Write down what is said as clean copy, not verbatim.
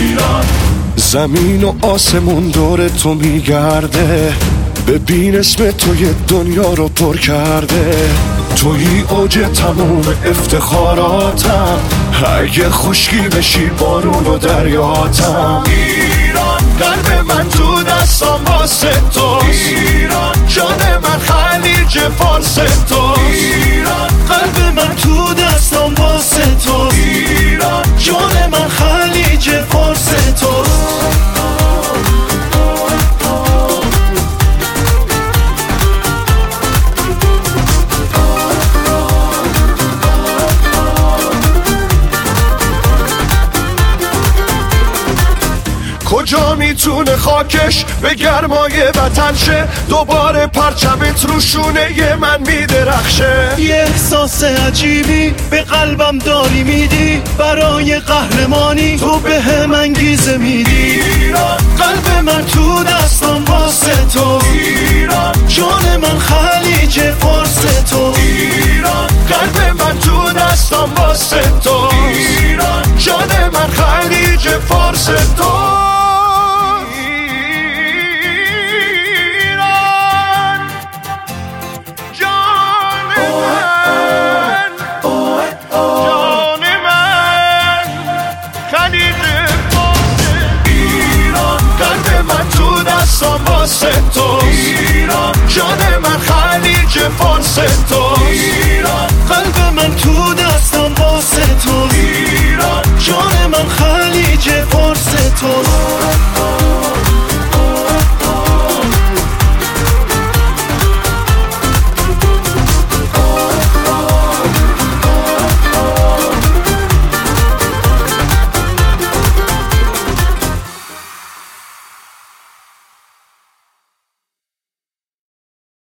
ایران. زمین و آسمون دور تو میگرده، ببین اسم تو یه دنیا رو پر کرده. تویی اوج تموم افتخاراتم، اگه خشکی بشی بارون و دریاتم. ایران قلب من تو دستام واسه توست، ایران جان من خلیج فارس توست. ایران قلب من تو دستام واسه توست، ایران جان من خلیج فارس توست. کجا میتونه خاکش به گرمای وطن شه، دوباره پرچمت رو شونه من میدرخشه. یه احساس عجیبی به قلبم داری میدی، برای قهرمانی تو به هم انگیزه میدی. ایران قلب من تو دستم واسه تو، ایران جان من خلیج فارس تو. ایران قلب من تو دستم واسه تو، ایران جان من خلیج فارس تو. واسه تو، ایران جان من خلیج فارس تو.